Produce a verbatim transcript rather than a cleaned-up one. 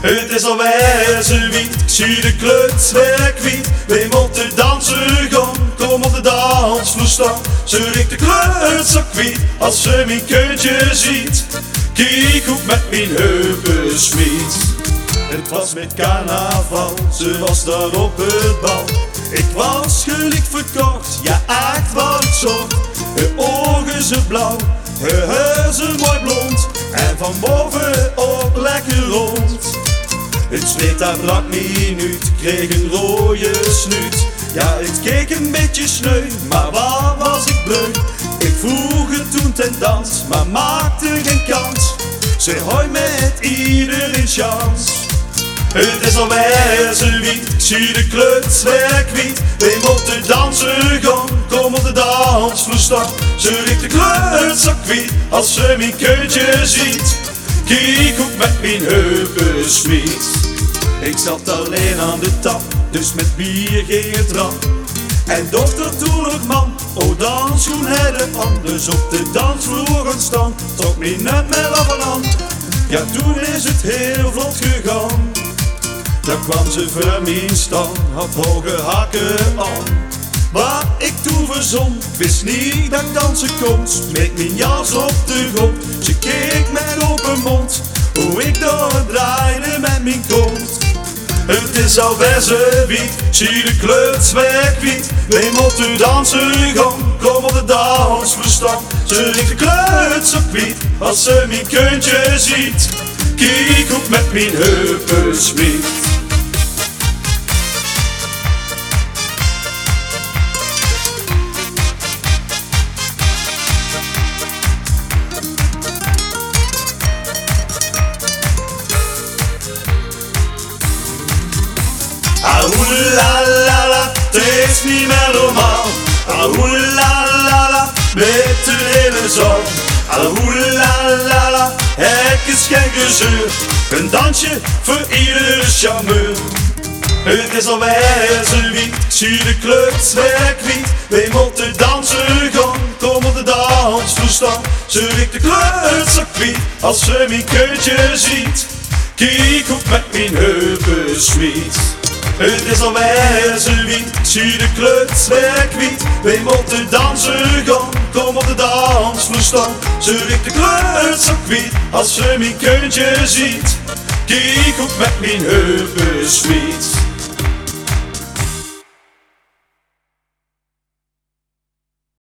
Het is alweer zoiets, ik zie de kluts weer kwiet. Wij moeten dansen gaan, kom op de dansvloer staan. Ze riekt de kluts op kwiet, als ze mijn kuntje ziet. Kijk hoe met mijn heupen smiet. Het was met carnaval, ze was daar op het bal. Ik was gelijk verkocht, ja echt wat ik zocht. Haar ogen ze blauw, haar haar ze mooi blond. En van boven ook lekker rond. Het zweet daar brak niet uit, kreeg een rode snuit. Ja, het keek een beetje sneu, maar waar was ik bleu? Ik vroeg het toen ten dans, maar maakte geen kans. Ze hooi met iedereen chance. Het is alweer zoiets, ik zie de kluts weer kwiet. Wij moeten dansen gaan, kom op de dansvloer staan. Ze riekt de kluts op kwiet, als ze mijn kuntje ziet. Kijk hoe met mijn heupen smiet. Ik zat alleen aan de tap, dus met bier ging het rap. En dochter toen nog man, oh dansschoen hadden aan. Dus op de dansvloer gaan staan, trok me net meer af en aan. Ja, toen is het heel vlot gegaan. Dan kwam ze voor mij staan, had hoge hakken aan. Wat ik toen verzon, wist niet dat ik dansen kon. Smeek mijn jas op de grond, ze keek met open mond. Hoe ik doordraaide met mijn kont. Het is alweer zoiets, zie de kluts weer kwiet. Wij moeten dansen gaan, kom op de dansvloer staan. Ze riekt de kluts op kwiet, als ze mijn kuntje ziet. Kijk hoe met mijn heupen smiet. Ah oeh la la la, het is niet meer normaal. Ah oeh la la la, met de hele zaal. Ah oeh la la la, het is geen gezeur. Een dansje voor iedere charmeur. Het is alweer zoiets, ik zie de kluts weer kwiet. Wij moeten dansen gaan, kom op de dansvloer staan. Ze riekt de kluts op kwiet, als ze mijn kuntje ziet. Kijk hoe met mijn heupen smiet. Het is alweer zoiets, ik zie de kluts weer kwiet. Wij moeten dansen gaan, kom op de dansvloer staan. Ze riekt de kluts op kwiet, als ze mijn kuntje ziet. Kijk hoe met mijn heupen smiet.